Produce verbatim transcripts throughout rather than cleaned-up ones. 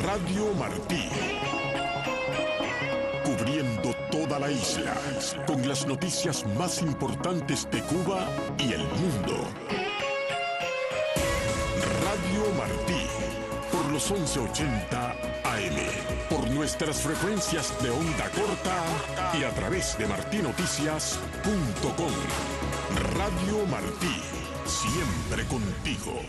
Radio Martí. Cubriendo toda la isla, con las noticias más importantes de Cuba y el mundo. Radio Martí, por los once ochenta A M, por nuestras frecuencias de onda corta y a través de martí noticias punto com. Radio Martí, siempre contigo.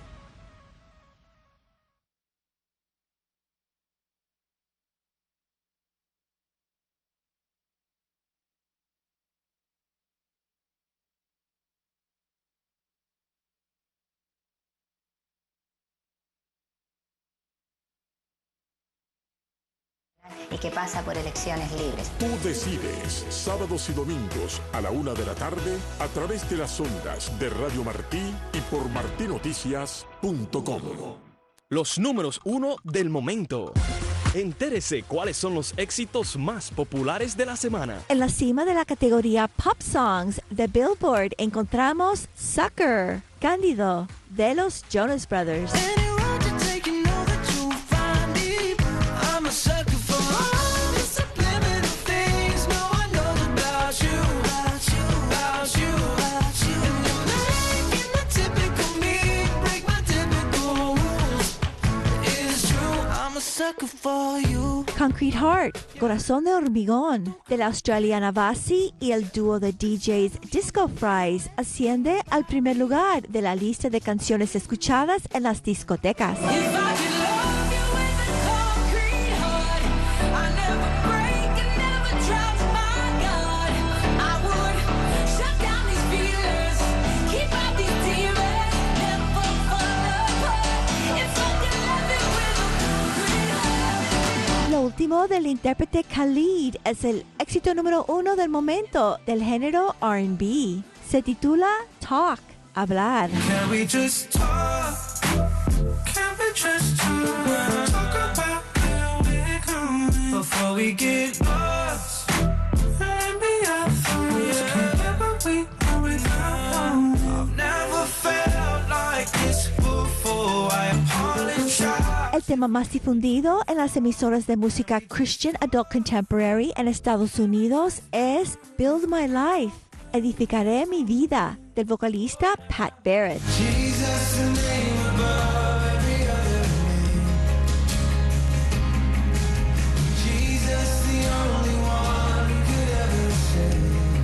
Y que pasa por elecciones libres. Tú decides, sábados y domingos a la una de la tarde a través de las ondas de Radio Martí y por martí noticias punto com. Los números uno del momento. Entérese cuáles son los éxitos más populares de la semana. En la cima de la categoría Pop Songs de Billboard encontramos Sucker, Cándido, de los Jonas Brothers. Concrete Heart, Corazón de Hormigón, de la australiana Vasi y el dúo de D Js Disco Fries asciende al primer lugar de la lista de canciones escuchadas en las discotecas. Lo último del intérprete Khalid es el éxito número uno del momento del género R and B. Se titula Talk, hablar. Can we just talk? Can we just talk? Talk about where we're going before we get lost. And be our thoughts. Can't get what we want without one. I've never felt like this before. I apologize. El tema más difundido en las emisoras de música Christian Adult Contemporary en Estados Unidos es Build My Life, Edificaré mi vida, del vocalista Pat Barrett. Jesus, the name above every other name. Jesus, the only one who could ever save.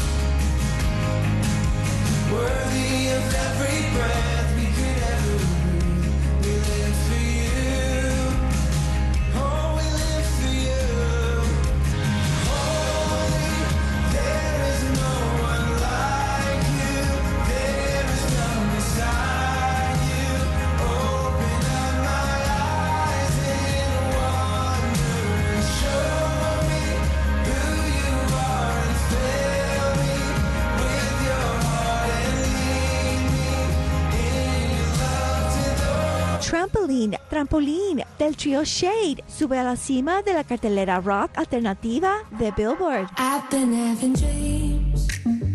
Worthy of every breath we could ever breathe. We live for you. Oh, we live for you. Holy, there is no one like you. There is none beside you. Open up my eyes in wonder and show me who you are and fill me with your heart and lead me in your love to those. Trampoline, Trampolín, del trío Shade, sube a la cima de la cartelera rock alternativa de Billboard. I've been having dreams,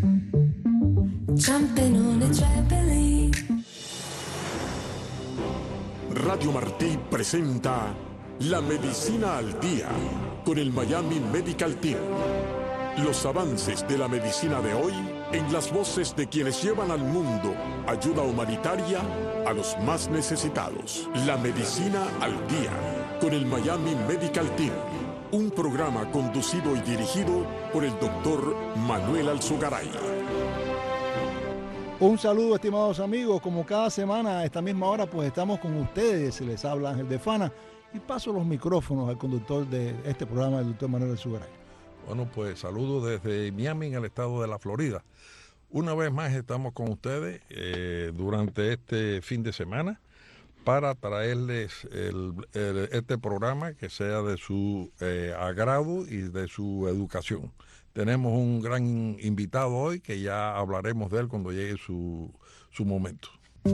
jumping on a trampoline. Radio Martí presenta La Medicina al Día con el Miami Medical Team. Los avances de la medicina de hoy en las voces de quienes llevan al mundo ayuda humanitaria a los más necesitados. La Medicina al Día con el Miami Medical Team. Un programa conducido y dirigido por el doctor Manuel Alzugaray. Un saludo, estimados amigos. Como cada semana a esta misma hora, pues estamos con ustedes. Se les habla Ángel de Fana y paso los micrófonos al conductor de este programa, el doctor Manuel Alzugaray. Bueno, pues saludos desde Miami, en el estado de la Florida. Una vez más estamos con ustedes eh, durante este fin de semana para traerles el, el, este programa que sea de su eh, agrado y de su educación. Tenemos un gran invitado hoy que ya hablaremos de él cuando llegue su, su momento.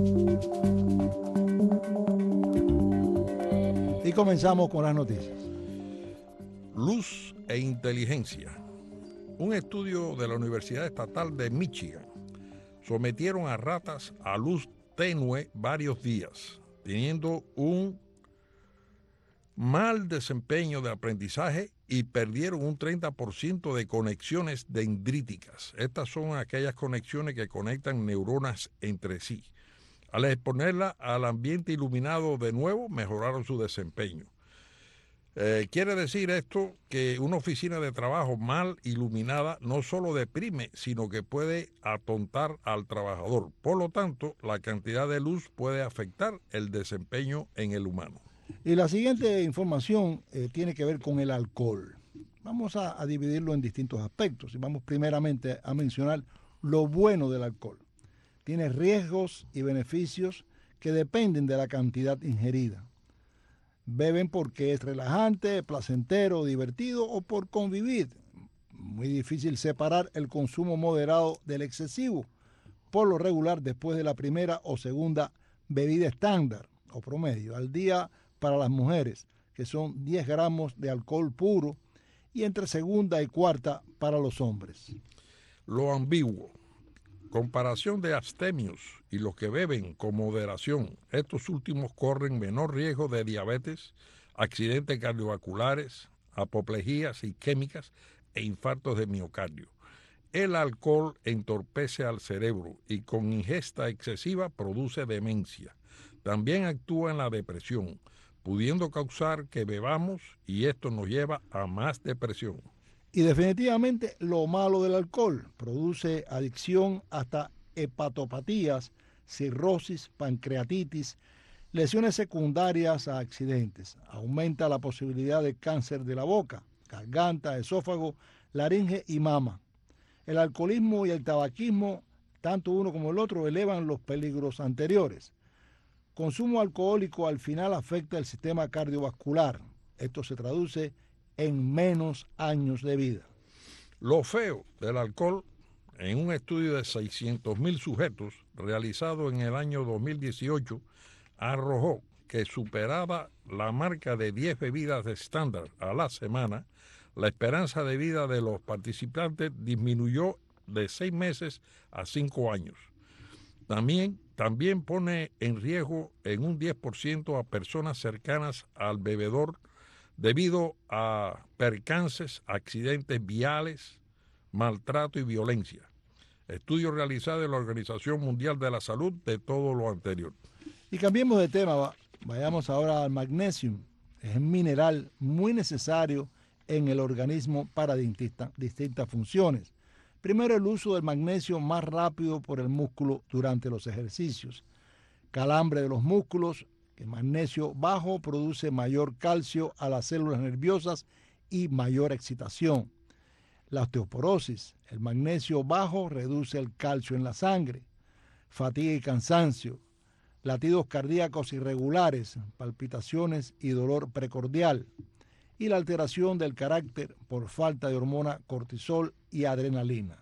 Y comenzamos con las noticias. Luz e inteligencia. Un estudio de la Universidad Estatal de Michigan sometieron a ratas a luz tenue varios días, teniendo un mal desempeño de aprendizaje y perdieron un treinta por ciento de conexiones dendríticas. Estas son aquellas conexiones que conectan neuronas entre sí. Al exponerla al ambiente iluminado de nuevo, mejoraron su desempeño. Eh, quiere decir esto que una oficina de trabajo mal iluminada no solo deprime, sino que puede atontar al trabajador. Por lo tanto, la cantidad de luz puede afectar el desempeño en el humano. Y la siguiente información eh, tiene que ver con el alcohol. Vamos a, a dividirlo en distintos aspectos y vamos primeramente a mencionar lo bueno del alcohol. Tiene riesgos y beneficios que dependen de la cantidad ingerida. Beben porque es relajante, placentero, divertido o por convivir. Muy difícil separar el consumo moderado del excesivo. Por lo regular, después de la primera o segunda bebida estándar o promedio al día para las mujeres, que son diez gramos de alcohol puro, y entre segunda y cuarta para los hombres. Lo ambiguo. Comparación de abstemios y los que beben con moderación. Estos últimos corren menor riesgo de diabetes, accidentes cardiovasculares, apoplejías isquémicas e infartos de miocardio. El alcohol entorpece al cerebro y con ingesta excesiva produce demencia. También actúa en la depresión, pudiendo causar que bebamos y esto nos lleva a más depresión. Y definitivamente lo malo del alcohol: produce adicción hasta hepatopatías, cirrosis, pancreatitis, lesiones secundarias a accidentes. Aumenta la posibilidad de cáncer de la boca, garganta, esófago, laringe y mama. El alcoholismo y el tabaquismo, tanto uno como el otro, elevan los peligros anteriores. Consumo alcohólico al final afecta el sistema cardiovascular. Esto se traduce en menos años de vida. Lo feo del alcohol, en un estudio de seiscientos mil sujetos realizado en el año dos mil dieciocho, arrojó que superaba la marca de diez bebidas estándar a la semana, la esperanza de vida de los participantes disminuyó de seis meses a cinco años. También, también pone en riesgo en un diez por ciento a personas cercanas al bebedor debido a percances, accidentes viales, maltrato y violencia. Estudio realizado en la Organización Mundial de la Salud de todo lo anterior. Y cambiemos de tema, vayamos ahora al magnesio. Es un mineral muy necesario en el organismo para distintas, distintas funciones. Primero, el uso del magnesio más rápido por el músculo durante los ejercicios. Calambre de los músculos. El magnesio bajo produce mayor calcio a las células nerviosas y mayor excitación. La osteoporosis. El magnesio bajo reduce el calcio en la sangre. Fatiga y cansancio. Latidos cardíacos irregulares, palpitaciones y dolor precordial. Y la alteración del carácter por falta de hormona cortisol y adrenalina.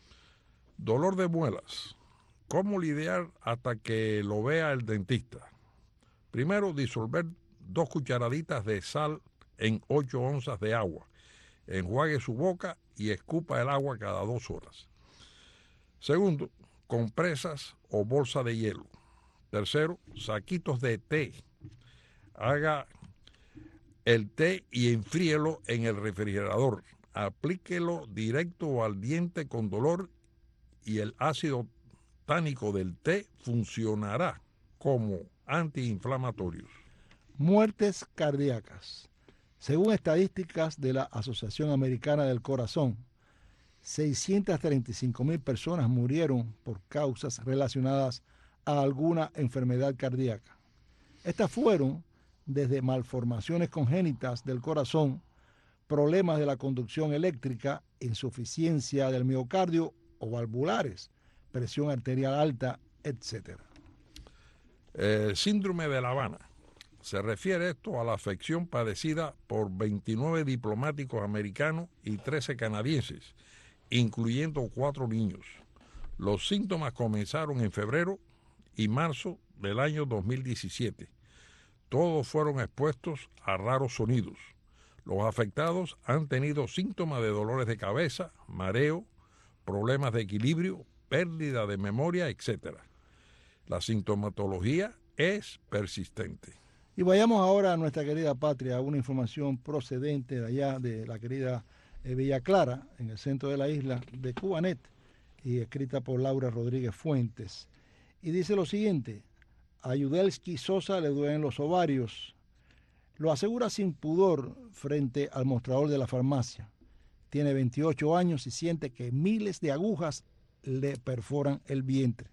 Dolor de muelas. ¿Cómo lidiar hasta que lo vea el dentista? Primero, disolver dos cucharaditas de sal en ocho onzas de agua. Enjuague su boca y escupa el agua cada dos horas. Segundo, compresas o bolsa de hielo. Tercero, saquitos de té. Haga el té y enfríelo en el refrigerador. Aplíquelo directo al diente con dolor y el ácido tánico del té funcionará como antiinflamatorios. Muertes cardíacas. Según estadísticas de la Asociación Americana del Corazón, seiscientas treinta y cinco mil personas murieron por causas relacionadas a alguna enfermedad cardíaca. Estas fueron desde malformaciones congénitas del corazón, problemas de la conducción eléctrica, insuficiencia del miocardio o valvulares, presión arterial alta, etcétera. El síndrome de La Habana. Se refiere esto a la afección padecida por veintinueve diplomáticos americanos y trece canadienses, incluyendo cuatro niños. Los síntomas comenzaron en febrero y marzo del año dos mil diecisiete. Todos fueron expuestos a raros sonidos. Los afectados han tenido síntomas de dolores de cabeza, mareo, problemas de equilibrio, pérdida de memoria, etcétera. La sintomatología es persistente. Y vayamos ahora a nuestra querida patria, una información procedente de allá de la querida eh, Villa Clara, en el centro de la isla, de Cubanet, y escrita por Laura Rodríguez Fuentes. Y dice lo siguiente: a Yudelski Sosa le duelen los ovarios. Lo asegura sin pudor frente al mostrador de la farmacia. Tiene veintiocho años y siente que miles de agujas le perforan el vientre.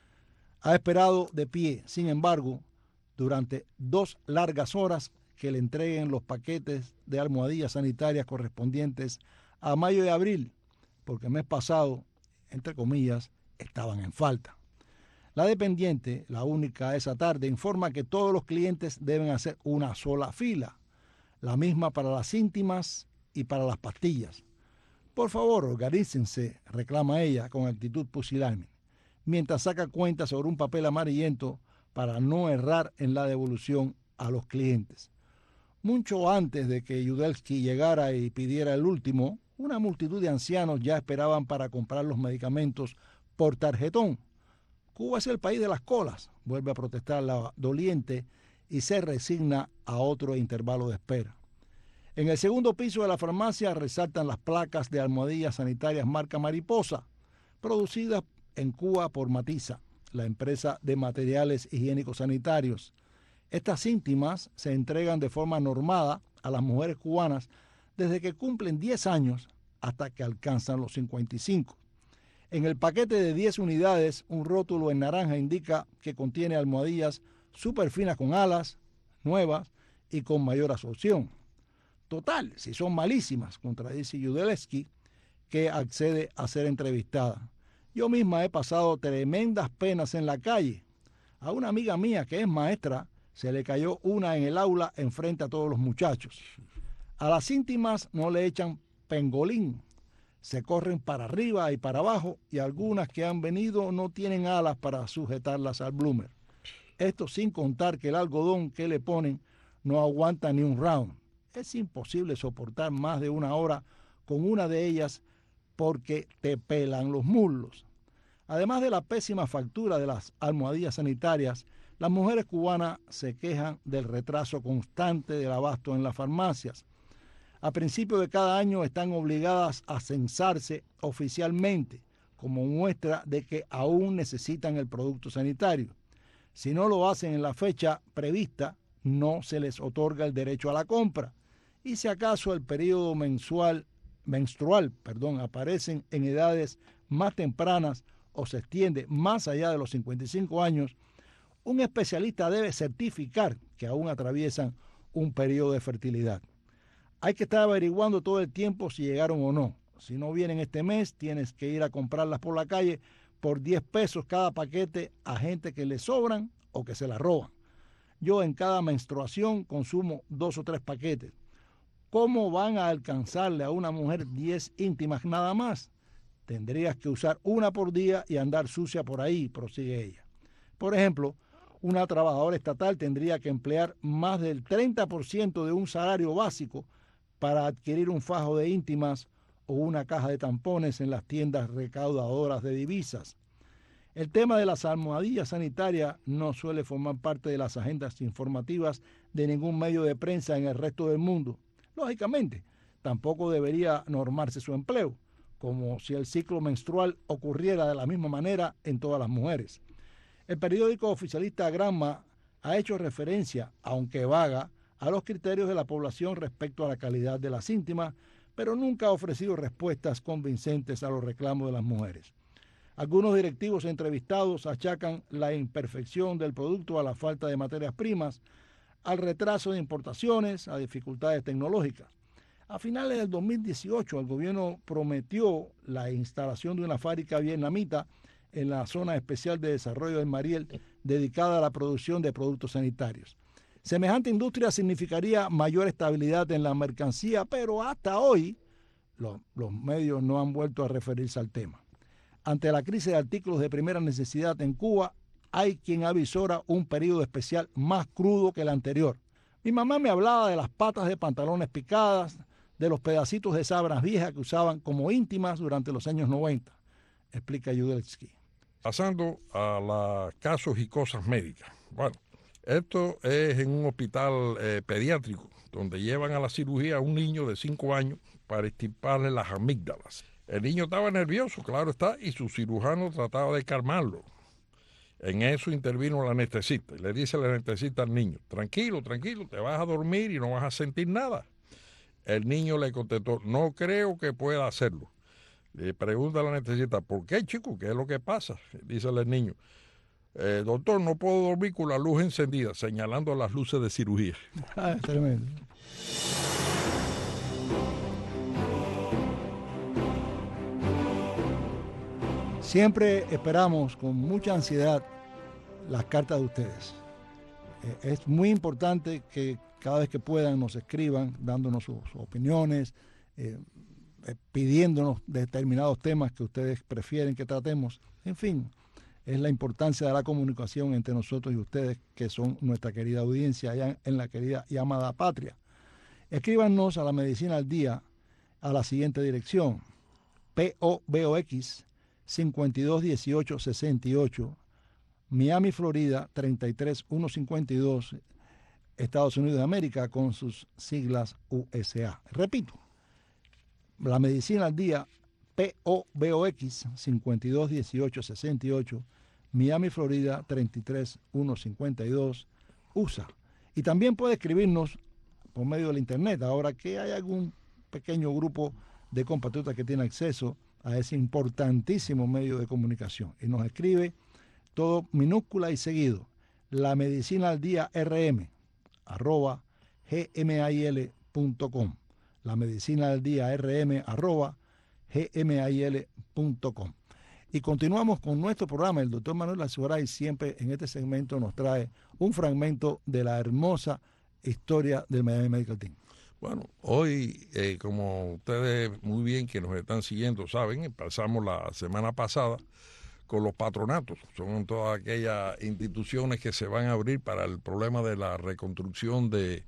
Ha esperado de pie, sin embargo, durante dos largas horas que le entreguen los paquetes de almohadillas sanitarias correspondientes a mayo y abril, porque el mes pasado, entre comillas, estaban en falta. La dependiente, la única esa tarde, informa que todos los clientes deben hacer una sola fila, la misma para las íntimas y para las pastillas. Por favor, organícense, reclama ella con actitud pusilánime, mientras saca cuenta sobre un papel amarillento para no errar en la devolución a los clientes. Mucho antes de que Yudelski llegara y pidiera el último, una multitud de ancianos ya esperaban para comprar los medicamentos por tarjetón. Cuba es el país de las colas, vuelve a protestar la doliente y se resigna a otro intervalo de espera. En el segundo piso de la farmacia resaltan las placas de almohadillas sanitarias marca Mariposa, producidas en Cuba por Matiza, la empresa de materiales higiénicos sanitarios. Estas íntimas se entregan de forma normada a las mujeres cubanas desde que cumplen diez años hasta que alcanzan los cincuenta y cinco. En el paquete de diez unidades, un rótulo en naranja indica que contiene almohadillas súper finas con alas, nuevas y con mayor absorción. Total, si son malísimas, contradice Yudelski, que accede a ser entrevistada. Yo misma he pasado tremendas penas en la calle. A una amiga mía que es maestra se le cayó una en el aula enfrente a todos los muchachos. A las íntimas no le echan pengolín. Se corren para arriba y para abajo y algunas que han venido no tienen alas para sujetarlas al bloomer. Esto sin contar que el algodón que le ponen no aguanta ni un round. Es imposible soportar más de una hora con una de ellas porque te pelan los muslos. Además de la pésima factura de las almohadillas sanitarias, las mujeres cubanas se quejan del retraso constante del abasto en las farmacias. A principio de cada año están obligadas a censarse oficialmente como muestra de que aún necesitan el producto sanitario. Si no lo hacen en la fecha prevista, no se les otorga el derecho a la compra. Y si acaso el periodo mensual, menstrual perdón, aparecen en edades más tempranas o se extiende más allá de los cincuenta y cinco años, un especialista debe certificar que aún atraviesan un periodo de fertilidad. Hay que estar averiguando todo el tiempo si llegaron o no. Si no vienen este mes, tienes que ir a comprarlas por la calle por diez pesos cada paquete a gente que le sobran o que se la roban. Yo en cada menstruación consumo dos o tres paquetes. ¿Cómo van a alcanzarle a una mujer diez íntimas nada más? Tendrías que usar una por día y andar sucia por ahí, prosigue ella. Por ejemplo, una trabajadora estatal tendría que emplear más del treinta por ciento de un salario básico para adquirir un fajo de íntimas o una caja de tampones en las tiendas recaudadoras de divisas. El tema de las almohadillas sanitarias no suele formar parte de las agendas informativas de ningún medio de prensa en el resto del mundo. Lógicamente, tampoco debería normarse su empleo, como si el ciclo menstrual ocurriera de la misma manera en todas las mujeres. El periódico oficialista Granma ha hecho referencia, aunque vaga, a los criterios de la población respecto a la calidad de las íntimas, pero nunca ha ofrecido respuestas convincentes a los reclamos de las mujeres. Algunos directivos entrevistados achacan la imperfección del producto a la falta de materias primas, al retraso de importaciones, a dificultades tecnológicas. A finales del dos mil dieciocho, el gobierno prometió la instalación de una fábrica vietnamita en la zona especial de desarrollo del Mariel dedicada a la producción de productos sanitarios. Semejante industria significaría mayor estabilidad en la mercancía, pero hasta hoy los, los medios no han vuelto a referirse al tema. Ante la crisis de artículos de primera necesidad en Cuba, hay quien avisora un periodo especial más crudo que el anterior. Mi mamá me hablaba de las patas de pantalones picadas, de los pedacitos de sábanas viejas que usaban como íntimas durante los años noventa, explica Yudelski. Pasando a los casos y cosas médicas. Bueno, Esto es en un hospital eh, pediátrico, donde llevan a la cirugía a un niño de cinco años para extirparle las amígdalas. El niño estaba nervioso, claro está, y su cirujano trataba de calmarlo. En eso intervino el anestesista y le dice el anestesista al niño: tranquilo, tranquilo, te vas a dormir y no vas a sentir nada. El niño le contestó: no creo que pueda hacerlo. Le pregunta al anestesista: ¿por qué, chico? ¿Qué es lo que pasa? Dice el niño: eh, doctor, no puedo dormir con la luz encendida, señalando las luces de cirugía. Ah, es tremendo. Siempre esperamos con mucha ansiedad las cartas de ustedes. Eh, es muy importante que cada vez que puedan nos escriban dándonos sus, sus opiniones, eh, eh, pidiéndonos determinados temas que ustedes prefieren que tratemos. En fin, es la importancia de la comunicación entre nosotros y ustedes, que son nuestra querida audiencia allá en la querida y amada patria. Escríbanos a La Medicina al Día a la siguiente dirección: P O Box cincuenta y dos dieciocho sesenta y ocho, Miami, Florida treinta y tres mil ciento cincuenta y dos, Estados Unidos de América, con sus siglas U S A. Repito, La Medicina al Día, P O Box cincuenta y dos dieciocho sesenta y ocho, Miami, Florida treinta y tres mil ciento cincuenta y dos, U S A. Y también puede escribirnos por medio del internet, ahora que hay algún pequeño grupo de compatriotas que tiene acceso a ese importantísimo medio de comunicación. Y nos escribe todo minúscula y seguido: La Medicina al Día R M, arroba gmail punto com. La Medicina al Día R M, arroba gmail punto com. Y continuamos con nuestro programa. El doctor Manuel Azuaray siempre en este segmento nos trae un fragmento de la hermosa historia del Miami Medical Team. Bueno, hoy, eh, como ustedes muy bien que nos están siguiendo saben, pasamos la semana pasada con los patronatos. Son todas aquellas instituciones que se van a abrir para el problema de la reconstrucción de,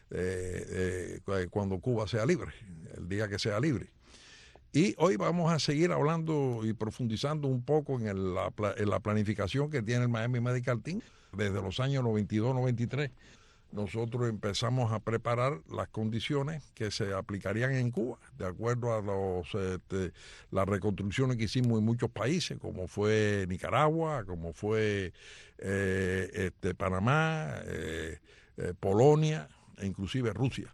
de, de cuando Cuba sea libre, el día que sea libre. Y hoy vamos a seguir hablando y profundizando un poco en, el, la, en la planificación que tiene el Miami Medical Team. Desde los años noventa y dos noventa y tres, nosotros empezamos a preparar las condiciones que se aplicarían en Cuba, de acuerdo a los, este, las reconstrucciones que hicimos en muchos países, como fue Nicaragua, como fue eh, este, Panamá, eh, eh, Polonia e inclusive Rusia.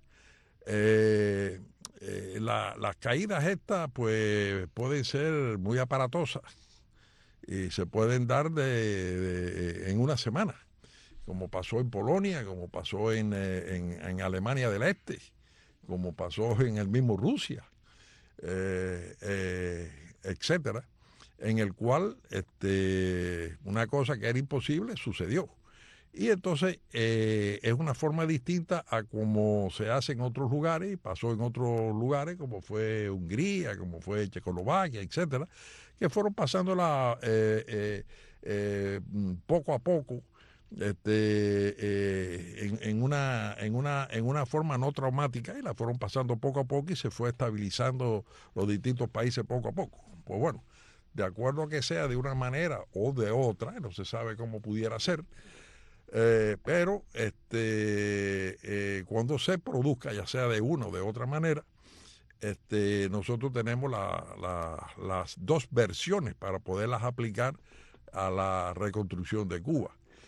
Eh, eh, la, las caídas estas pues pueden ser muy aparatosas y se pueden dar de, de, en una semana, como pasó en Polonia, como pasó en, en, en Alemania del Este, como pasó en el mismo Rusia, eh, eh, etcétera, en el cual este, una cosa que era imposible sucedió. Y entonces eh, es una forma distinta a como se hace en otros lugares, y pasó en otros lugares, como fue Hungría, como fue Checoslovaquia, etcétera, que fueron pasándola eh, eh, eh, poco a poco, Este, eh, en, en, una, en, una, en una forma no traumática, y la fueron pasando poco a poco y se fue estabilizando los distintos países poco a poco. Pues bueno, de acuerdo a que sea de una manera o de otra, no se sabe cómo pudiera ser, eh, pero este, eh, cuando se produzca, ya sea de una o de otra manera, este, nosotros tenemos la, la, las dos versiones para poderlas aplicar a la reconstrucción de Cuba.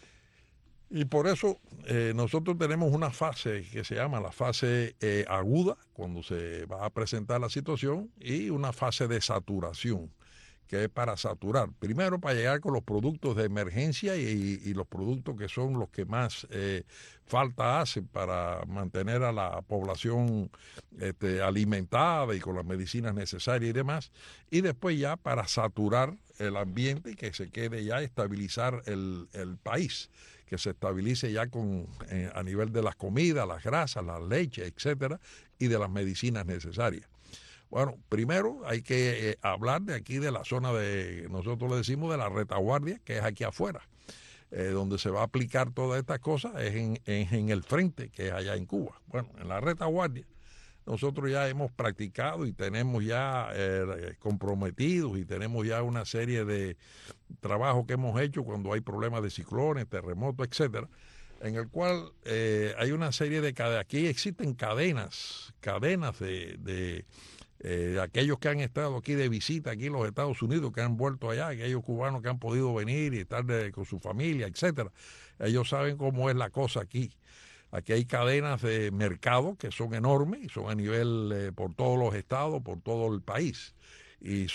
Y por eso eh, nosotros tenemos una fase que se llama la fase eh, aguda, cuando se va a presentar la situación, y una fase de saturación, que es para saturar. Primero, para llegar con los productos de emergencia y, y los productos que son los que más eh, falta hacen para mantener a la población este, alimentada y con las medicinas necesarias y demás. Y después ya para saturar el ambiente y que se quede ya estabilizar el, el país, que se estabilice ya con eh, a nivel de las comidas, las grasas, las leches, etcétera, y de las medicinas necesarias. Bueno, primero hay que eh, hablar de aquí, de la zona de, nosotros le decimos de la retaguardia, que es aquí afuera, eh, donde se va a aplicar todas estas cosas, es en, en, en el frente, que es allá en Cuba. Bueno, en la retaguardia nosotros ya hemos practicado y tenemos ya eh, comprometidos y tenemos ya una serie de trabajos que hemos hecho cuando hay problemas de ciclones, terremotos, etcétera, en el cual eh, hay una serie de cadenas. Aquí existen cadenas, cadenas de, de, eh, de aquellos que han estado aquí de visita, aquí en los Estados Unidos, que han vuelto allá, aquellos cubanos que han podido venir y estar de, con su familia, etcétera. Ellos saben cómo es la cosa aquí. Aquí hay cadenas de mercado que son enormes, son a nivel eh, por todos los estados, por todo el país. Y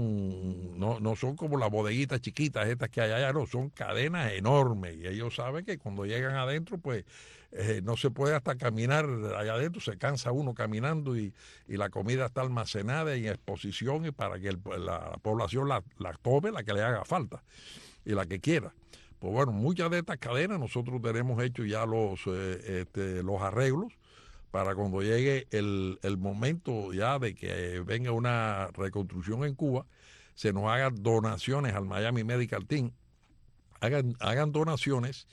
son, no, no son como las bodeguitas chiquitas estas que hay allá, no, son cadenas enormes. Y ellos saben que cuando llegan adentro, pues eh, no se puede hasta caminar allá adentro, se cansa uno caminando y, y la comida está almacenada en exposición y para que el, la población la, la tome, la que le haga falta y la que quiera. Pues bueno, muchas de estas cadenas nosotros tenemos hecho ya los, eh, este, los arreglos para cuando llegue el, el momento ya de que venga una reconstrucción en Cuba, se nos hagan donaciones al Miami Medical Team, hagan, hagan donaciones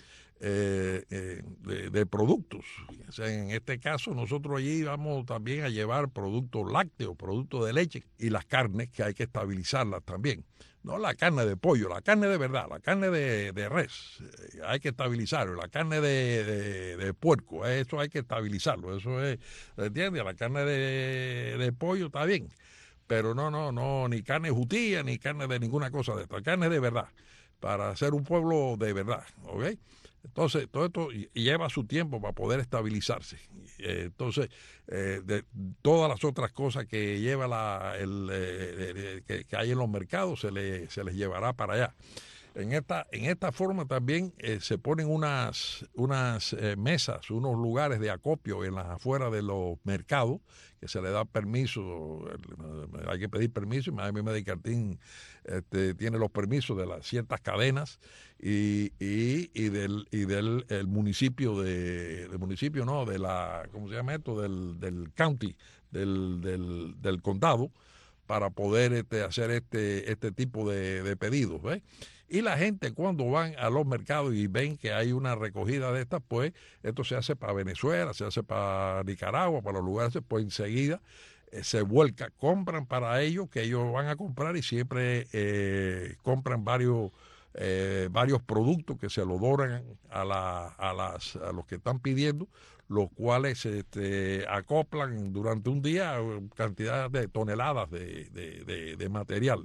eh, eh, de, de productos. O sea, en este caso nosotros allí vamos también a llevar productos lácteos, productos de leche y las carnes que hay que estabilizarlas también. No la carne de pollo, la carne de verdad, la carne de, de res, eh, hay que estabilizarlo. La carne de, de, de puerco, eh, eso hay que estabilizarlo. Eso es, ¿entiendes? La carne de, de pollo está bien, pero no, no, no, ni carne jutía, ni carne de ninguna cosa de esto. Carne de verdad, para ser un pueblo de verdad, ¿ok? Entonces, todo esto lleva su tiempo para poder estabilizarse. Entonces, eh, de todas las otras cosas que lleva la, el, eh, que, que hay en los mercados se, le, se les llevará para allá. En esta, en esta forma también eh, se ponen unas, unas eh, mesas, unos lugares de acopio en las afueras de los mercados, que se le da permiso, hay que pedir permiso, y Miami Medical Team este, tiene los permisos de las ciertas cadenas y, y, y del, y del el municipio, de, del municipio no, de la, ¿cómo se llama esto? Del, del county, del, del, del condado, para poder este, hacer este, este tipo de, de pedidos, ¿ves? Y la gente cuando van a los mercados y ven que hay una recogida de estas, pues esto se hace para Venezuela, se hace para Nicaragua, para los lugares, pues enseguida eh, se vuelca, compran para ellos, que ellos van a comprar y siempre eh, compran varios, eh, varios productos que se lo donan a, la, a, las, a los que están pidiendo, los cuales este, acoplan durante un día cantidad de toneladas de, de, de, de material.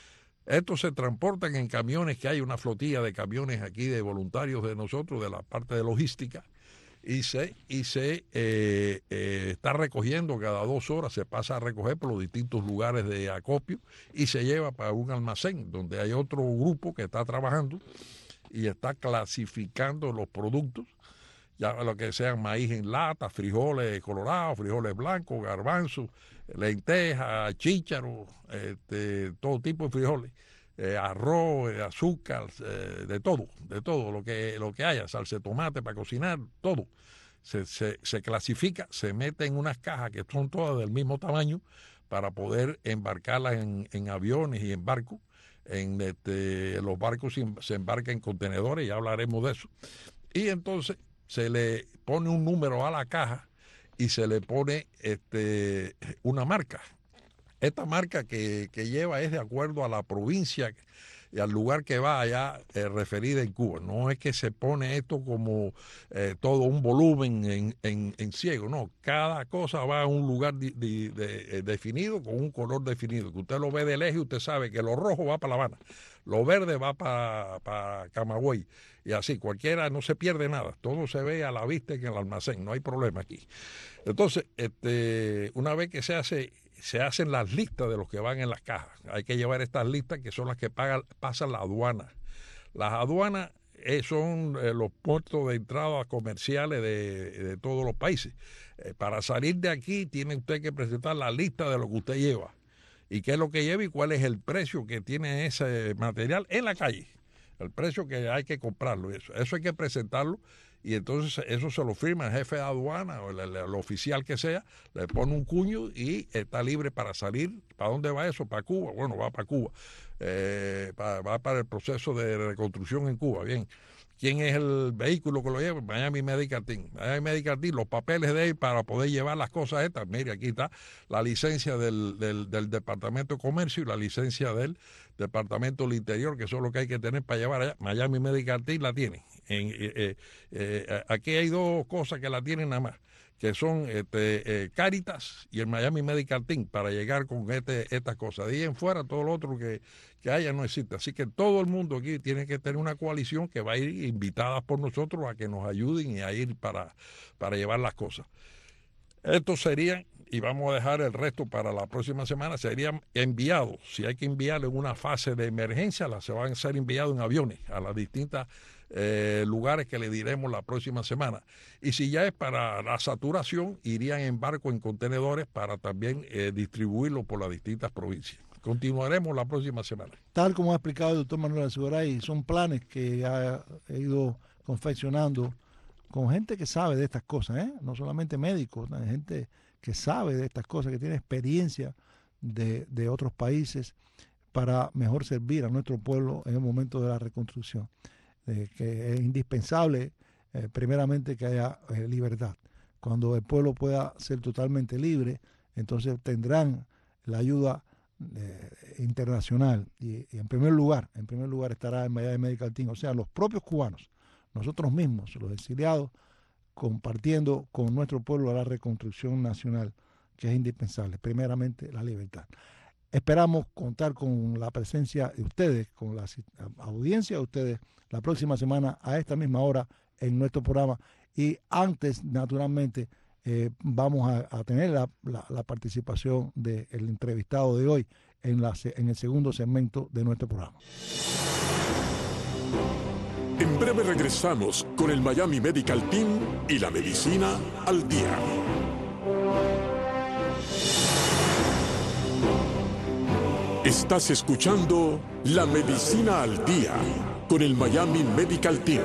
Estos se transportan en camiones, que hay una flotilla de camiones aquí de voluntarios de nosotros, de la parte de logística, y se, y se eh, eh, está recogiendo cada dos horas, se pasa a recoger por los distintos lugares de acopio y se lleva para un almacén donde hay otro grupo que está trabajando y está clasificando los productos, ya lo que sean maíz en lata, frijoles colorados, frijoles blancos, garbanzos, lentejas, chícharos, este, todo tipo de frijoles, eh, arroz, eh, azúcar, eh, de todo, de todo lo que, lo que haya, salsa de tomate para cocinar, todo. Se, se, se clasifica, se mete en unas cajas que son todas del mismo tamaño para poder embarcarlas en, en aviones y en barcos. En este, los barcos se, se embarcan en contenedores, ya hablaremos de eso. Y entonces se le pone un número a la caja y se le pone este, una marca. Esta marca que, que lleva es de acuerdo a la provincia y al lugar que va allá eh, referida en Cuba. No es que se pone esto como eh, todo un volumen en, en, en ciego, no. Cada cosa va a un lugar de, de, de, definido con un color definido. Que usted lo ve de lejos y usted sabe que lo rojo va para La Habana, lo verde va para, para Camagüey. Y así, cualquiera, no se pierde nada. Todo se ve a la vista en el almacén, no hay problema aquí. Entonces, este, una vez que se hace, se hacen las listas de los que van en las cajas. Hay que llevar estas listas que son las que pagan, pasan la aduana. Las aduanas eh, son eh, los puertos de entrada comerciales de, de todos los países. Eh, para salir de aquí tiene usted que presentar la lista de lo que usted lleva. Y qué es lo que lleva y cuál es el precio que tiene ese material en la calle. El precio que hay que comprarlo, eso, eso hay que presentarlo y entonces eso se lo firma el jefe de aduana o el, el, el oficial que sea, le pone un cuño y está libre para salir. ¿Para dónde va eso? ¿Para Cuba? Bueno, va para Cuba, eh, para, va para el proceso de reconstrucción en Cuba, bien. ¿Quién es el vehículo que lo lleva? Miami Medical Team. Miami Medical Team, los papeles de él para poder llevar las cosas estas. Mire, aquí está la licencia del, del, del Departamento de Comercio y la licencia del Departamento del Interior, que eso es lo que hay que tener para llevar allá. Miami Medical Team la tiene. En, eh, eh, eh, aquí hay dos cosas que la tienen nada más, que son este, eh, Caritas y el Miami Medical Team, para llegar con este, estas cosas. De ahí en fuera, todo lo otro que, que haya no existe. Así que todo el mundo aquí tiene que tener una coalición que va a ir invitada por nosotros a que nos ayuden y a ir para, para llevar las cosas. Estos serían, y vamos a dejar el resto para la próxima semana, serían enviados. Si hay que enviarlo en una fase de emergencia, las se van a ser enviados en aviones a las distintas Eh, lugares que le diremos la próxima semana. Y si ya es para la saturación, irían en barco, en contenedores, para también eh, distribuirlo por las distintas provincias. Continuaremos la próxima semana. Tal como ha explicado el doctor Manuel Alzugaray, son planes que ha ido confeccionando con gente que sabe de estas cosas, ¿eh? No solamente médicos, gente que sabe de estas cosas, que tiene experiencia de, de otros países para mejor servir a nuestro pueblo en el momento de la reconstrucción. Eh, que es indispensable eh, primeramente que haya eh, libertad. Cuando el pueblo pueda ser totalmente libre, entonces tendrán la ayuda eh, internacional y, y en primer lugar, en primer lugar estará el Miami Medical Team, o sea, los propios cubanos, nosotros mismos, los exiliados, compartiendo con nuestro pueblo la reconstrucción nacional, que es indispensable, primeramente la libertad. Esperamos contar con la presencia de ustedes, con la audiencia de ustedes, la próxima semana a esta misma hora en nuestro programa. Y antes, naturalmente, eh, vamos a, a tener la, la, la participación del entrevistado de hoy en, la, en el segundo segmento de nuestro programa. En breve regresamos con el Miami Medical Team y la medicina al día. Estás escuchando La Medicina al Día con el Miami Medical Team.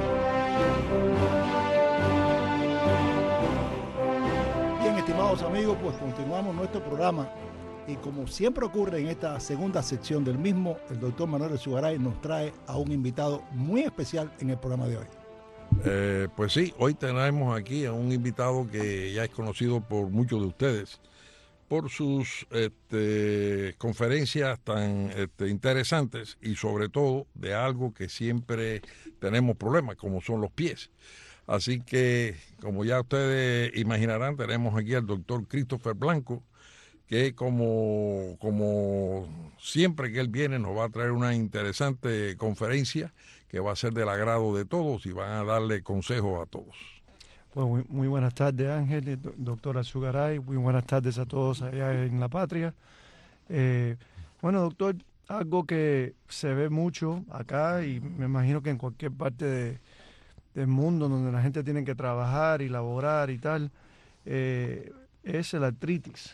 Bien, estimados amigos, pues continuamos nuestro programa y como siempre ocurre en esta segunda sección del mismo, el doctor Manuel Alzugaray nos trae a un invitado muy especial en el programa de hoy. Eh, pues sí, hoy tenemos aquí a un invitado que ya es conocido por muchos de ustedes, por sus este, conferencias tan este, interesantes y sobre todo de algo que siempre tenemos problemas, como son los pies. Así que, como ya ustedes imaginarán, tenemos aquí al doctor Christopher Blanco, que como, como siempre que él viene nos va a traer una interesante conferencia que va a ser del agrado de todos y van a darle consejos a todos. Pues muy, muy buenas tardes, Ángel, doctor Alzugaray, muy buenas tardes a todos allá en la patria. Eh, bueno, doctor, algo que se ve mucho acá y me imagino que en cualquier parte de, del mundo donde la gente tiene que trabajar y laborar y tal, eh, es el artritis.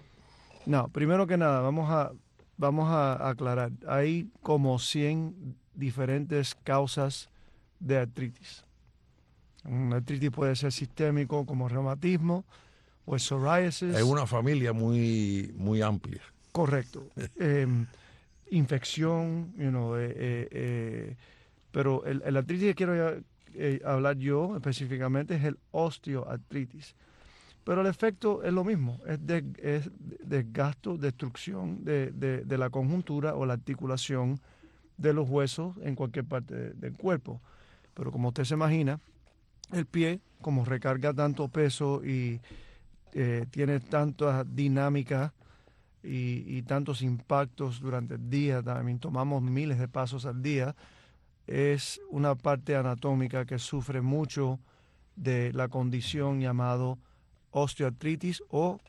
No, primero que nada, vamos a, vamos a aclarar, hay como cien diferentes causas de artritis. Un artritis puede ser sistémico como reumatismo o el psoriasis. Es una familia muy, muy amplia. Correcto. eh, infección, you know, eh, eh, eh, pero el, el artritis que quiero eh, hablar yo específicamente es el osteoartritis. Pero el efecto es lo mismo, es, de, es desgasto, destrucción de, de, de la conjuntura o la articulación de los huesos en cualquier parte de, del cuerpo. Pero como usted se imagina, el pie, como recarga tanto peso y eh, tiene tanta dinámica y, y tantos impactos durante el día, también tomamos miles de pasos al día, es una parte anatómica que sufre mucho de la condición llamado osteoartritis o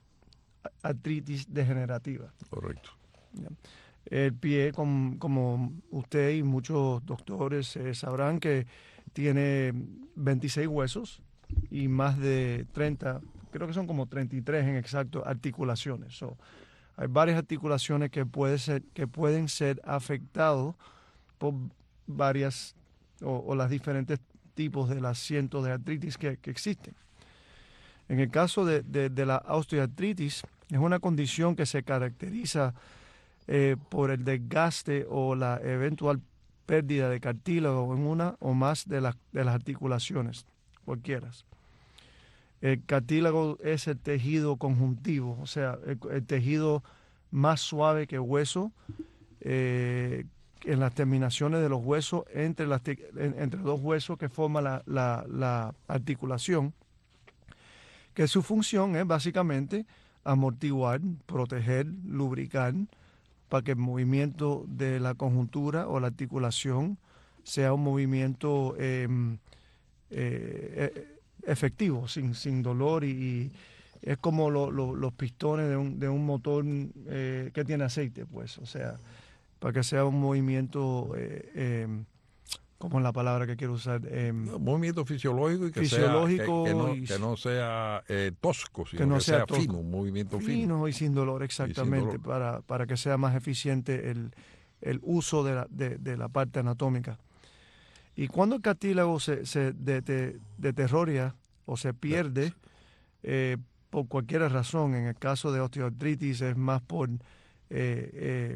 artritis degenerativa. Correcto. El pie, com, como usted y muchos doctores eh, sabrán, que tiene veintiséis huesos y más de treinta, creo que son como treinta y tres en exacto, articulaciones. So, hay varias articulaciones que, puede ser, que pueden ser afectadas por varias o, o las diferentes tipos de las cientos de artritis que, que existen. En el caso de, de, de la osteoartritis, es una condición que se caracteriza eh, por el desgaste o la eventual pérdida de cartílago en una o más de las, de las articulaciones, cualquiera. El cartílago es el tejido conjuntivo, o sea, el, el tejido más suave que el hueso, eh, en las terminaciones de los huesos, entre, las, entre dos huesos que forman la, la, la articulación, que su función es básicamente amortiguar, proteger, lubricar, para que el movimiento de la conjuntura o la articulación sea un movimiento eh, eh, efectivo, sin, sin dolor, y, y es como lo, lo, los pistones de un, de un motor eh, que tiene aceite, pues, o sea, para que sea un movimiento, eh, eh, ¿cómo es la palabra que quiero usar? Eh, no, movimiento fisiológico y que fisiológico sea, que, que no, y, que no sea eh, tosco, sino que, no que sea, sea fino, un movimiento fino. Fino y sin dolor, exactamente, sin dolor. Para, para que sea más eficiente el, el uso de la, de, de la parte anatómica. Y cuando el cartílago se, se dete- deteriora o se pierde, eh, por cualquier razón, en el caso de osteoartritis es más por eh, eh,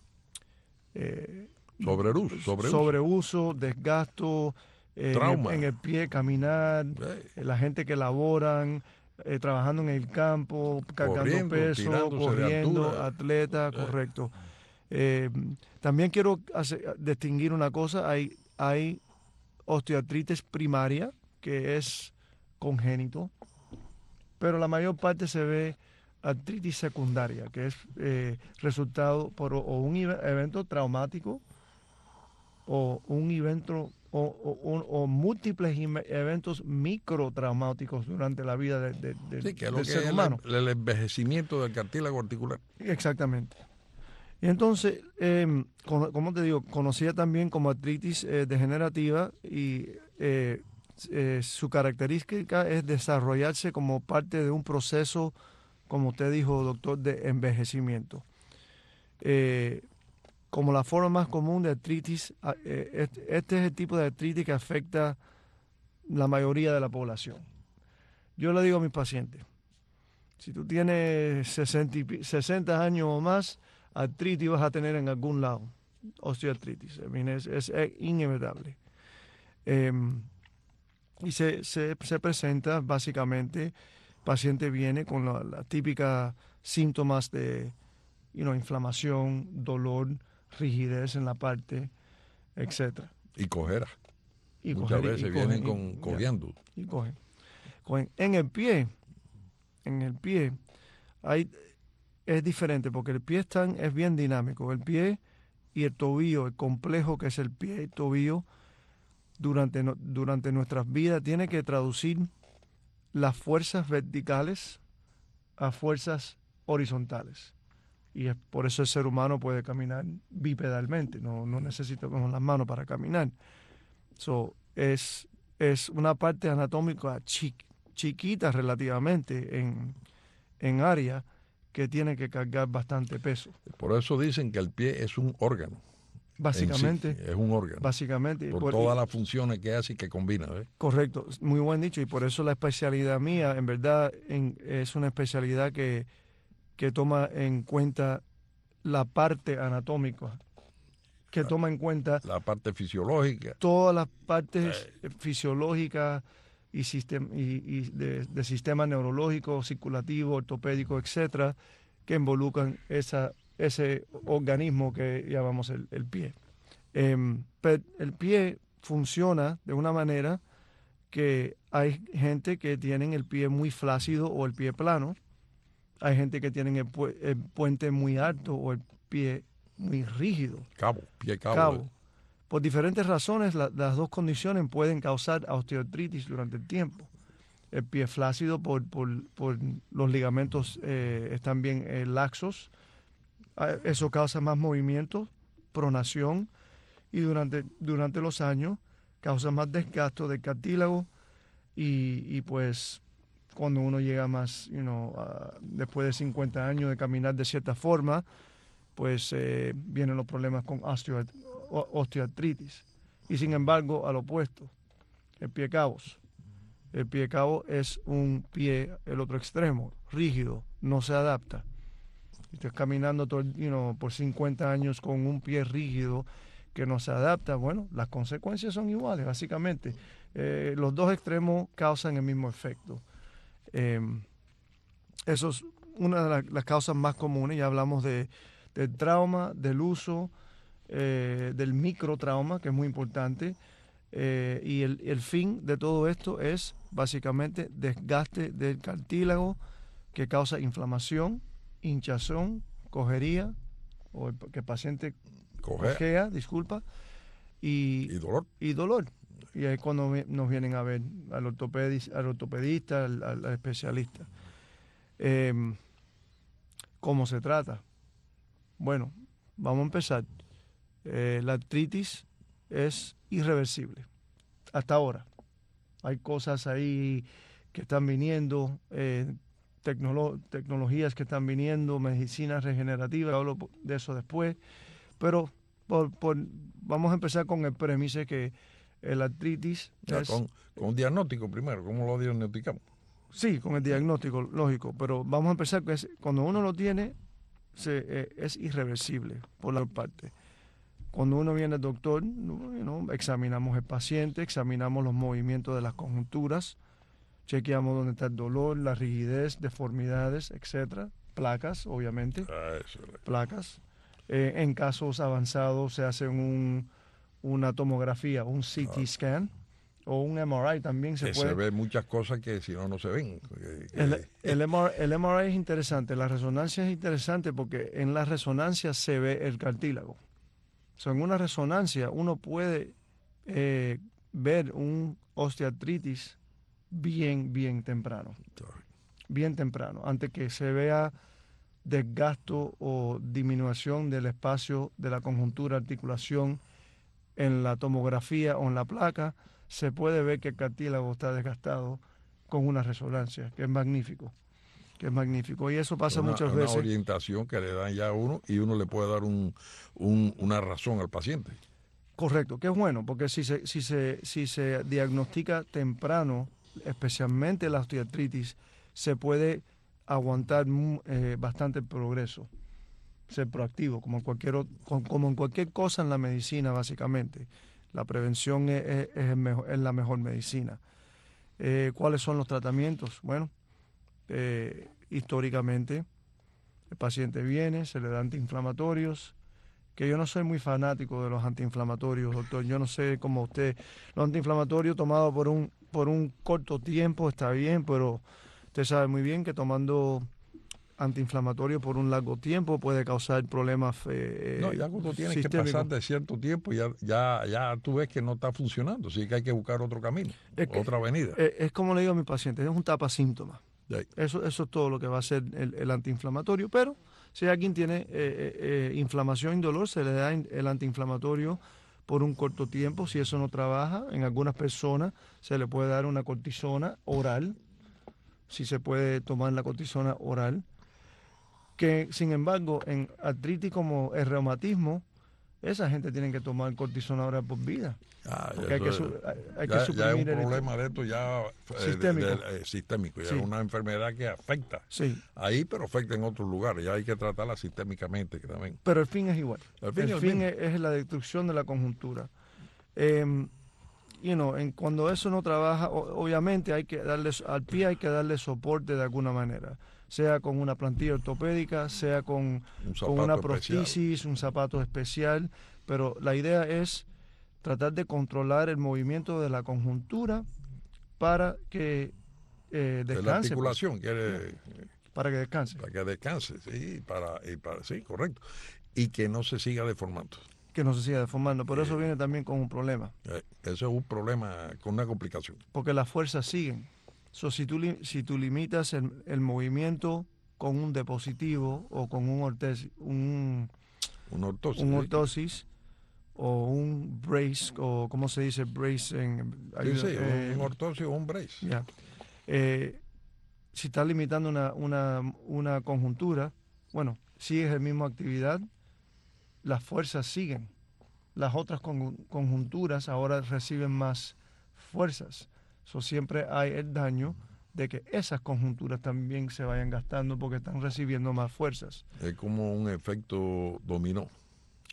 eh, Sobreuso, sobreuso. sobreuso, desgasto, eh, en, el, Trauma. en el pie, caminar, Eh, la gente que laboran, eh, trabajando en el campo, cargando Corriendo, peso, tirándose de corriendo, altura. atleta, Eh. correcto. Eh, también quiero hacer- distinguir una cosa, hay, hay osteoartritis primaria, que es congénito, pero la mayor parte se ve artritis secundaria, que es eh, resultado por o un eve- evento traumático o un evento o, o- o- o múltiples ime- eventos microtraumáticos durante la vida de- de- de- sí, que es lo del que ser es humano. el, el envejecimiento del cartílago articular. Exactamente. Y entonces, eh, como, como te digo, conocida también como artritis eh, degenerativa, y eh, eh, su característica es desarrollarse como parte de un proceso, como usted dijo, doctor, de envejecimiento. Eh, como la forma más común de artritis, ah, eh, este, este es el tipo de artritis que afecta la mayoría de la población. Yo le digo a mis pacientes, si tú tienes sesenta, y pi- sesenta años o más, artritis vas a tener en algún lado, osteoartritis, I mean, es, es- es inevitable. Eh, y se, se, se presenta básicamente, el paciente viene con la, la típica síntomas de you know, inflamación, dolor, rigidez en la parte, etcétera. Y cojera. Y Muchas coger y- veces y vienen cogen, con, y- ya. cojeando. Y cogen. Cogen. En el pie, en el pie, hay, es diferente porque el pie es, tan, es bien dinámico. El pie y el tobillo, el complejo que es el pie y el tobillo, durante, no- durante nuestras vidas, tiene que traducir las fuerzas verticales a fuerzas horizontales. Y es por eso el ser humano puede caminar bipedalmente, no, no necesita con las manos para caminar. So, es, es una parte anatómica chi- chiquita relativamente en, en área que tiene que cargar bastante peso. Por eso dicen que el pie es un órgano. en Básicamente, sí, es un órgano. básicamente. y por por- todas y- las funciones que hace y que combina. ¿ves? Correcto, muy buen dicho, y por eso la especialidad mía, en verdad, en- es una especialidad que, que toma en cuenta la parte anatómica, que toma en cuenta La parte fisiológica. todas las partes fisiológicas y, sistem- y, y de, de sistema neurológico, circulativo, ortopédico, etcétera, que involucran esa, ese organismo que llamamos el, el pie. Em, pero el pie funciona de una manera que hay gente que tienen el pie muy flácido o el pie plano, hay gente que tienen el, pu- el puente muy alto o el pie muy rígido, Cabo, pie cabo. cabo. Por diferentes razones, la- las dos condiciones pueden causar osteoartritis durante el tiempo. El pie flácido por, por, por los ligamentos eh, están bien eh, laxos. Ah, Eso causa más movimiento, pronación, y durante, durante los años causa más desgasto del cartílago y, y pues cuando uno llega más, you know, ah, después de cincuenta años de caminar de cierta forma, pues eh, vienen los problemas con osteoart- o- osteoartritis. Y sin embargo, al opuesto, el pie cabos. El pie cabo es un pie, el otro extremo, rígido, no se adapta. Estás caminando todo, el- you know, por cincuenta años con un pie rígido que no se adapta, bueno, las consecuencias son iguales, básicamente. Eh, los dos extremos causan el mismo efecto. Eh, eso es una de la- las causas más comunes. Ya hablamos de, del trauma, del uso, eh, del microtrauma, que es muy importante. Eh, y el, el fin de todo esto es básicamente desgaste del cartílago que causa inflamación, hinchazón, cojería, o el, que el paciente Cojea. cojea, disculpa, y, Y dolor. y dolor. Y ahí es cuando vi- nos vienen a ver al, ortopedis- al ortopedista, al, al- al especialista. Em, ¿Cómo se trata? Bueno, vamos a empezar. Eh, la artritis es irreversible. Hasta ahora. Hay cosas ahí que están viniendo, eh, tecnolo- tecnologías que están viniendo, medicinas regenerativas, hablo po- de eso después. Pero por- por- vamos a empezar con el premisa que el artritis Ya, es... con, con un diagnóstico primero, ¿cómo lo diagnosticamos? Sí, con el diagnóstico, lógico, pero vamos a empezar que es, cuando uno lo tiene, se, eh, es irreversible por la parte. Cuando uno viene al doctor, you know, examinamos el paciente, examinamos los movimientos de las conjunturas, chequeamos dónde está el dolor, la rigidez, deformidades, etcétera, placas, obviamente, Ah, eso es. placas. Eh, en casos avanzados se hace un, una tomografía, un C T scan o un M R I también se Que puede. se ven muchas cosas que si no, no se ven. Que- que- El, el, M R, el M R I es interesante, la resonancia es interesante porque en la resonancia se ve el cartílago. O sea, en una resonancia uno puede eh, ver un osteoartritis bien, bien temprano. Bien temprano, antes que se vea desgasto o disminución del espacio de la conjuntura articulación en la tomografía o en la placa, se puede ver que el cartílago está desgastado con una resonancia, que es magnífico, que es magnífico. Y eso pasa una, muchas una veces. orientación que le dan ya a uno y uno le puede dar un, un- una razón al paciente. Correcto, que es bueno, porque si se, si se, si se diagnostica temprano, especialmente la osteoartritis, se puede aguantar mu- eh, bastante el progreso, ser proactivo, como en, cualquier, o- con- como en cualquier cosa en la medicina, básicamente. La prevención es, es- es el mejor- es la mejor medicina. Eh, ¿Cuáles son los tratamientos? Bueno, eh, históricamente el paciente viene, se le da antiinflamatorios, que yo no soy muy fanático de los antiinflamatorios, doctor. Yo no sé cómo usted, los antiinflamatorios tomados por un, por un corto tiempo está bien, pero usted sabe muy bien que tomando antiinflamatorios por un largo tiempo puede causar problemas eh, No, ya cuando tienes que sistémicos. pasar de cierto tiempo, ya, ya, ya tú ves que no está funcionando, así que hay que buscar otro camino, Es que- otra avenida. Eh, es como le digo a mi paciente, es un tapasíntoma. Sí. Eso, eso es todo lo que va a hacer el, el antiinflamatorio. Pero si alguien tiene eh, eh, eh, inflamación y dolor, se le da in- el antiinflamatorio por un corto tiempo. Si eso no trabaja, en algunas personas se le puede dar una cortisona oral. Si se puede tomar la cortisona oral. Que sin embargo, en artritis como el reumatismo, esa gente tiene que tomar cortisona oral por vida. Ah, Porque hay que, eso su- es- hay- hay que ya, ya es un suprimir el- problema de esto ya eh, de- Sistémico. de- eh, sistémico, ya Sí. es una enfermedad que afecta Sí, ahí, pero afecta en otros lugares, ya hay que tratarla sistémicamente que también. pero el fin es igual. El fin El es el fin mismo. es, es la destrucción de la conjuntura. Eh, you know, en, cuando eso no trabaja, o- obviamente hay que darle, al pie hay que darle soporte de alguna manera, sea con una plantilla ortopédica, sea con, Un con zapato una especial. prostésis, un zapato especial, pero la idea es tratar de controlar el movimiento de la conjuntura para que eh, De la descanse, pues, articulación, quiere, para que descanse. para que descanse, sí, para, y para, sí, correcto. Y que no se siga deformando. Que no se siga deformando, pero eso Sí. viene también con un problema. Eh, Eso es un problema con una complicación. Porque las fuerzas siguen. So, si, tú, li- si tú limitas el, el movimiento con un dispositivo o con un, ortes- un, Una ortosis. un ¿sí? ortosis o un brace, o ¿cómo se dice brace? En, Sí, sí, eh, un ortosis o un brace. ya. Eh, si estás limitando una, una, una conjuntura, bueno, sigues la misma actividad, las fuerzas siguen. Las otras con- conjunturas ahora reciben más fuerzas. So, siempre hay el daño de que esas conjunturas también se vayan gastando porque están recibiendo más fuerzas. Es como un efecto dominó.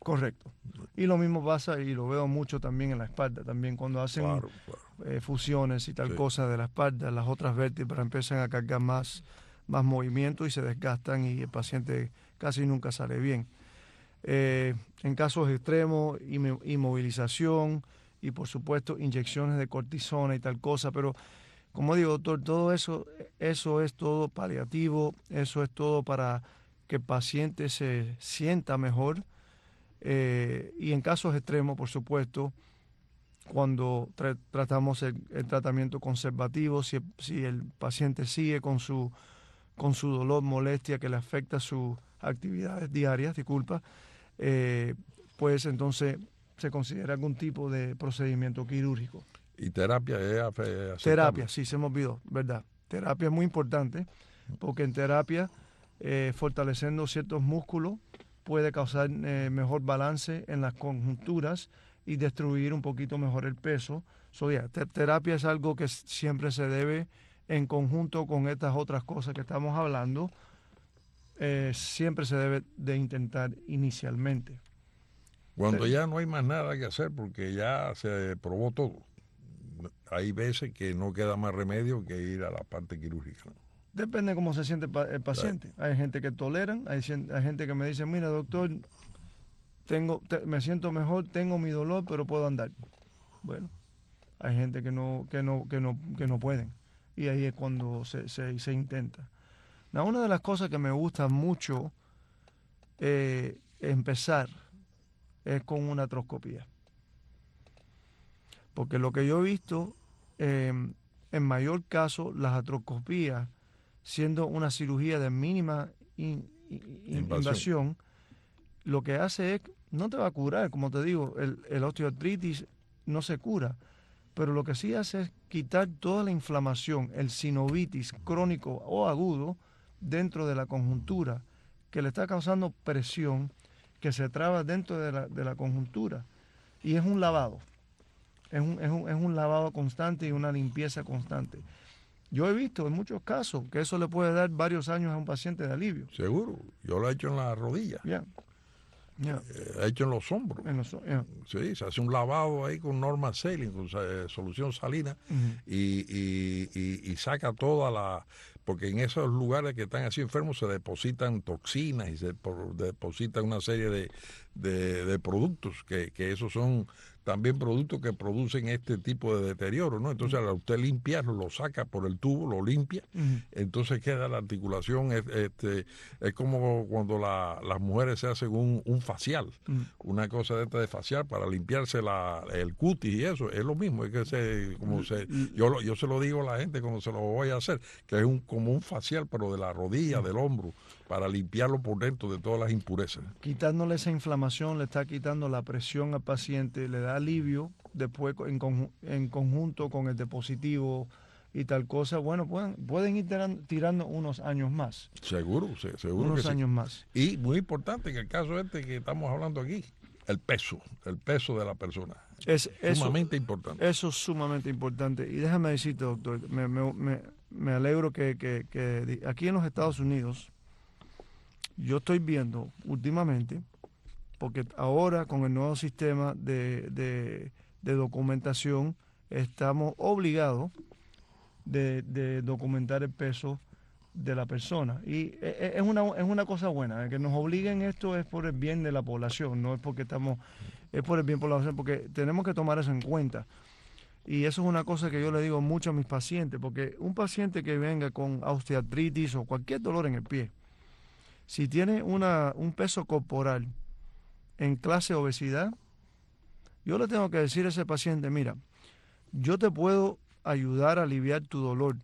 Correcto. Y lo mismo pasa, y lo veo mucho también en la espalda, también cuando hacen Claro, claro. eh, fusiones y tal Sí. cosa de la espalda, las otras vértebras empiezan a cargar más, más movimiento y se desgastan y el paciente casi nunca sale bien. Eh, en casos extremos, inmo- inmovilización y por supuesto inyecciones de cortisona y tal cosa, pero como digo, doctor, todo eso, eso es todo paliativo, eso es todo para que el paciente se sienta mejor. Eh, y en casos extremos, por supuesto, cuando tra- tratamos el, el tratamiento conservativo, si, si el paciente sigue con su, con su dolor, molestia que le afecta sus actividades diarias, disculpa, eh, pues entonces se considera algún tipo de procedimiento quirúrgico. Y terapia es afe- aceptable. Terapia, sí, se me olvidó, ¿verdad? Terapia es muy importante porque en terapia, eh, fortaleciendo ciertos músculos, puede causar eh, mejor balance en las conjunturas y destruir un poquito mejor el peso. So, yeah, te- terapia es algo que s- siempre se debe en conjunto con estas otras cosas que estamos hablando, eh, siempre se debe de intentar inicialmente. Cuando Sí. ya no hay más nada que hacer porque ya se probó todo, hay veces que no queda más remedio que ir a la parte quirúrgica, ¿no? Depende de cómo se siente el pa- el paciente. Hay gente que toleran, hay, cien- hay gente que me dice, mira doctor, tengo, te- me siento mejor, tengo mi dolor, pero puedo andar. Bueno, hay gente que no, que no, que no, que no pueden. Y ahí es cuando se, se, se intenta. Now, una de las cosas que me gusta mucho eh, empezar es con una artroscopía. Porque lo que yo he visto, eh, en mayor caso, las artroscopías, siendo una cirugía de mínima in- in- Invasión. invasión, lo que hace es, no te va a curar, como te digo, el, el osteoartritis no se cura, pero lo que sí hace es quitar toda la inflamación, el sinovitis crónico o agudo dentro de la conjuntura, que le está causando presión, que se traba dentro de la, de la conjuntura. Y es un lavado, es un, es un, es un lavado constante y una limpieza constante. Yo he visto en muchos casos que eso le puede dar varios años a un paciente de alivio. Seguro, yo lo he hecho en la rodilla, Ya, ya, eh, he hecho en los hombros. en los- ya. Sí, se hace un lavado ahí con normal saline, con eh, solución salina, Ujú. y, y- y- y saca toda la... Porque en esos lugares que están así enfermos se depositan toxinas y se por- depositan una serie de, de- de productos, que, que esos son también productos que producen este tipo de deterioro, ¿no? Entonces, al usted limpiarlo, lo saca por el tubo, lo limpia, Ujú. entonces queda la articulación, es, este, es como cuando la- las mujeres se hacen un, un facial, Ujú. una cosa de esta de facial para limpiarse la, el cutis y eso, es lo mismo, es que se, como se, yo, lo- yo se lo digo a la gente cuando se lo voy a hacer, que es un, como un facial, pero de la rodilla, del hombro, para limpiarlo por dentro de todas las impurezas. Quitándole esa inflamación, le está quitando la presión al paciente, le da alivio, después co- en, conju- en conjunto con el dispositivo y tal cosa, bueno, pueden, pueden ir tiran- tirando unos años más, Seguro, se- seguro unos que sí. años más. Y muy importante en el caso este que estamos hablando aquí, el peso, el peso de la persona. Es, eso, Sumamente importante. eso es sumamente importante. Y déjame decirte, doctor, me, me- me- me alegro que, que- que di- aquí en los Estados Unidos, yo estoy viendo últimamente, porque ahora con el nuevo sistema de, de- de documentación estamos obligados de, de documentar el peso de la persona. Y e- e- es una, es una cosa buena, eh, que nos obliguen esto es por el bien de la población, no es porque estamos, es por el bien de la población, porque tenemos que tomar eso en cuenta. Y eso es una cosa que yo le digo mucho a mis pacientes, porque un paciente que venga con osteoartritis o cualquier dolor en el pie, si tiene una, un peso corporal en clase obesidad, yo le tengo que decir a ese paciente, mira, yo te puedo ayudar a aliviar tu dolor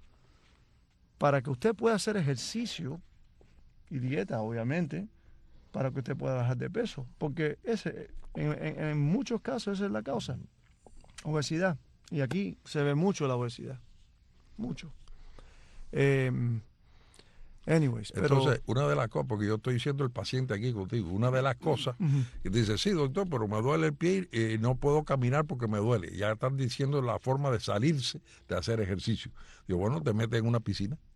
para que usted pueda hacer ejercicio y dieta, obviamente, para que usted pueda bajar de peso, porque ese, en, en- en muchos casos esa es la causa, obesidad, y aquí se ve mucho la obesidad, mucho. Eh, anyways, pero... Entonces, una de las cosas, porque yo estoy diciendo el paciente aquí contigo, una de las cosas Ujú. que dice, sí, doctor, pero me duele el pie y no puedo caminar porque me duele. Ya están diciendo la forma de salirse de hacer ejercicio. Digo, bueno, te metes en una piscina.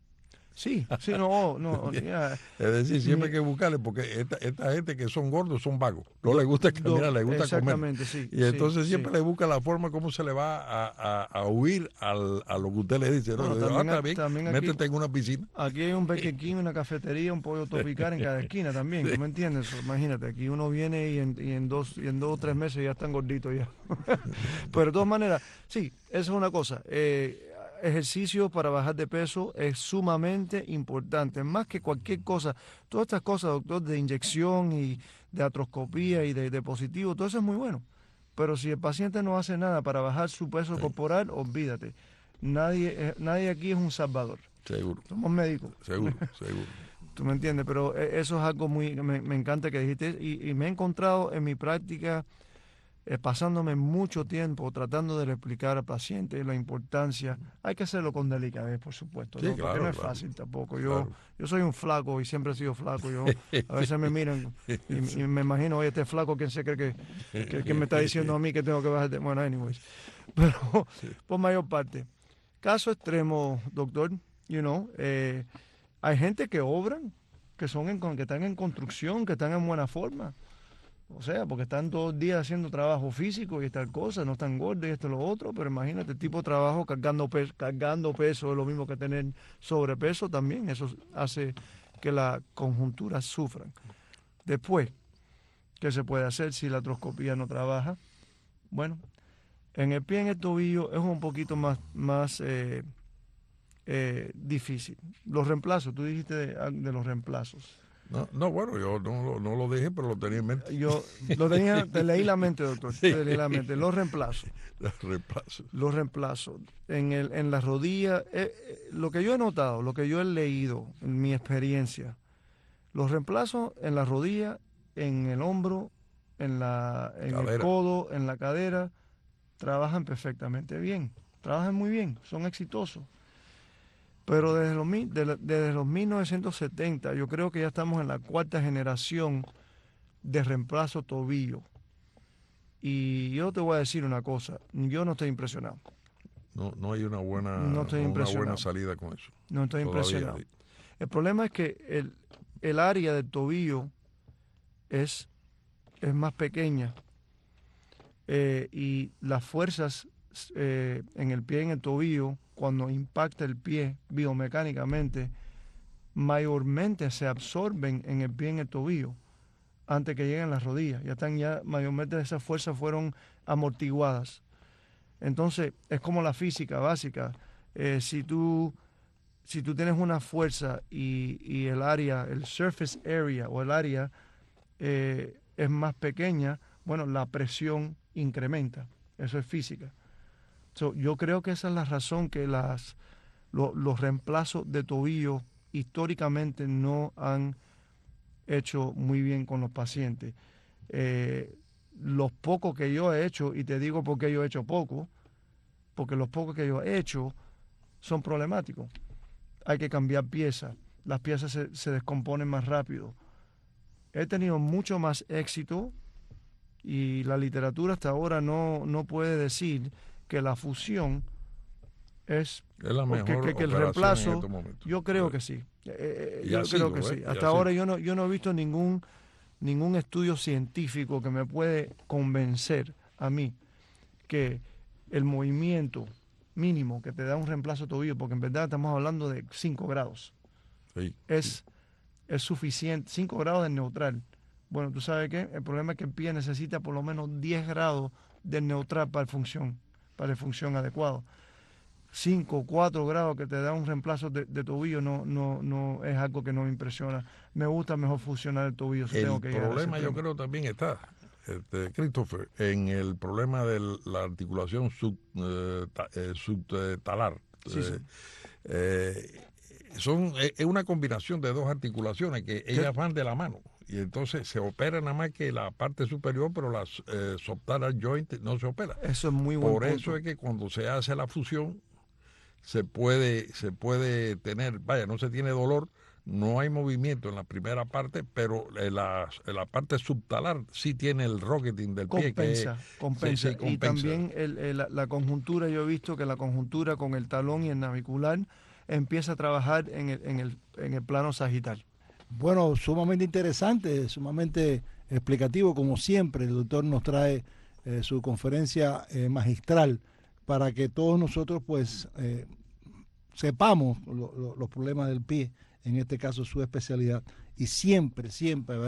Sí, sí, no, no. ya. Es decir, siempre hay Mi- que buscarle, porque esta, esta gente que son gordos son vagos. No les gusta caminar, les gusta comer. Exactamente, sí. Y entonces sí, siempre sí. le busca la forma como se le va a, a, a huir al, a lo que usted le dice. ¿no? Bueno, Le digo, también "Ah, está a- bien, también aquí- métete en una piscina". Aquí hay un Burger King, una cafetería, un pollo tropical en cada esquina también, ¿tú me entiendes? Imagínate, aquí uno viene y en, y en dos y en dos o tres meses ya están gorditos ya. Pero de todas maneras, sí, esa es una cosa. Eh, ejercicio para bajar de peso es sumamente importante, más que cualquier cosa. Todas estas cosas, doctor, de inyección y de artroscopía y de dispositivo, todo eso es muy bueno. Pero si el paciente no hace nada para bajar su peso corporal, olvídate. Nadie, eh, nadie aquí es un salvador. Seguro, Somos médicos. seguro, seguro. ¿Tú me entiendes? Pero eh, eso es algo muy, me, me encanta que dijiste. Y, y me he encontrado en mi práctica, eh, pasándome mucho tiempo tratando de explicar al paciente la importancia. Hay que hacerlo con delicadez, por supuesto, Sí, ¿no? Porque claro, no es claro. fácil tampoco. Yo, Claro. yo soy un flaco y siempre he sido flaco. Yo a veces me miran y, y me imagino, oye, este flaco, ¿quién se cree que, que, que me está diciendo a mí que tengo que bajar de... Bueno, anyways. Pero por mayor parte. Caso extremo, doctor, you know, eh, hay gente que obran, que son en, con- que están en construcción, que están en buena forma. O sea, porque están todo el día haciendo trabajo físico y tal cosa, no están gordos y esto y lo otro, pero imagínate, el tipo de trabajo cargando peso, cargando peso es lo mismo que tener sobrepeso también, eso hace que las conjunturas sufran. Después, ¿qué se puede hacer si la artroscopía no trabaja? Bueno, en el pie, en el tobillo, es un poquito más, más eh, eh, difícil. Los reemplazos, tú dijiste de, de los reemplazos. No, no, bueno, yo no, lo- no lo dije, pero lo tenía en mente. Yo lo tenía, te leí la mente, doctor, te leí la mente. Los reemplazos, Los reemplazos. los reemplazos. En, el, en la rodilla, eh, eh, lo que yo he notado, lo que yo he leído en mi experiencia, los reemplazos en la rodilla, en el hombro, en, la, en el Cadera. codo, en la cadera, trabajan perfectamente bien, trabajan muy bien, son exitosos. Pero desde los, mil- de la- desde los mil novecientos setenta, yo creo que ya estamos en la cuarta generación de reemplazo tobillo. Y yo te voy a decir una cosa, yo no estoy impresionado, No, no hay una buena, No estoy una impresionado. buena salida con eso. no estoy Todavía, impresionado. sí. El problema es que el, el área del tobillo es, es más pequeña eh, y las fuerzas eh, en el pie, en el tobillo, cuando impacta el pie biomecánicamente, mayormente se absorben en el pie, en el tobillo, antes que lleguen las rodillas. Ya están ya, mayormente esas fuerzas fueron amortiguadas. Entonces, es como la física básica. Eh, si tú si tú tienes una fuerza y, y el área, el surface area o el área eh, es más pequeña, bueno, la presión incrementa. Eso es física. So, yo creo que esa es la razón que las, lo- los reemplazos de tobillo históricamente no han hecho muy bien con los pacientes. Eh, los pocos que yo he hecho, y te digo por qué yo he hecho poco, porque los pocos que yo he hecho son problemáticos. Hay que cambiar piezas, las piezas se, se descomponen más rápido. He tenido mucho más éxito y la literatura hasta ahora no, no puede decir que la fusión es, Es la o que- mejor que, que el operación en reemplazo. estos momentos. Yo creo Sí. que sí. Eh, eh, Y yo ha creo sido, que ¿eh? sí. Y ha Hasta sido. ahora yo no, yo no he visto ningún, ningún estudio científico que me puede convencer a mí que el movimiento mínimo que te da un reemplazo de tobillo, porque en verdad estamos hablando de cinco grados, Sí. es, es suficiente. cinco grados de neutral. Bueno, tú sabes que el problema es que el pie necesita por lo menos diez grados de neutral para función, para función adecuado. cinco, cuatro grados que te da un reemplazo de, de tobillo no, no, no es algo que no me impresiona. Me gusta mejor funcionar el tobillo si El tengo que llegar a ese problema yo extremo. creo también está, este, Christopher, en el problema de la articulación sub, eh, ta- eh, subtalar. Sí, sí. Eh, eh, son, es es una combinación de dos articulaciones que ellas van de la mano. Y entonces se opera nada más que la parte superior, pero la eh, subtalar joint no se opera. Eso es muy buen Por punto. eso es que cuando se hace la fusión, se puede, se puede tener, vaya, no se tiene dolor, no hay movimiento en la primera parte, pero en la, en la parte subtalar sí tiene el rocketing del pie. que es- Compensa, compensa. sí, sí, Y compensa. también el- el- la, la conjuntura, yo he visto que la conjuntura con el talón y el navicular empieza a trabajar en el, en el, en el plano sagital. Bueno, sumamente interesante, sumamente explicativo, como siempre. El doctor nos trae eh, su conferencia eh, magistral para que todos nosotros pues eh, sepamos lo, lo, los problemas del pie, en este caso su especialidad, y siempre, siempre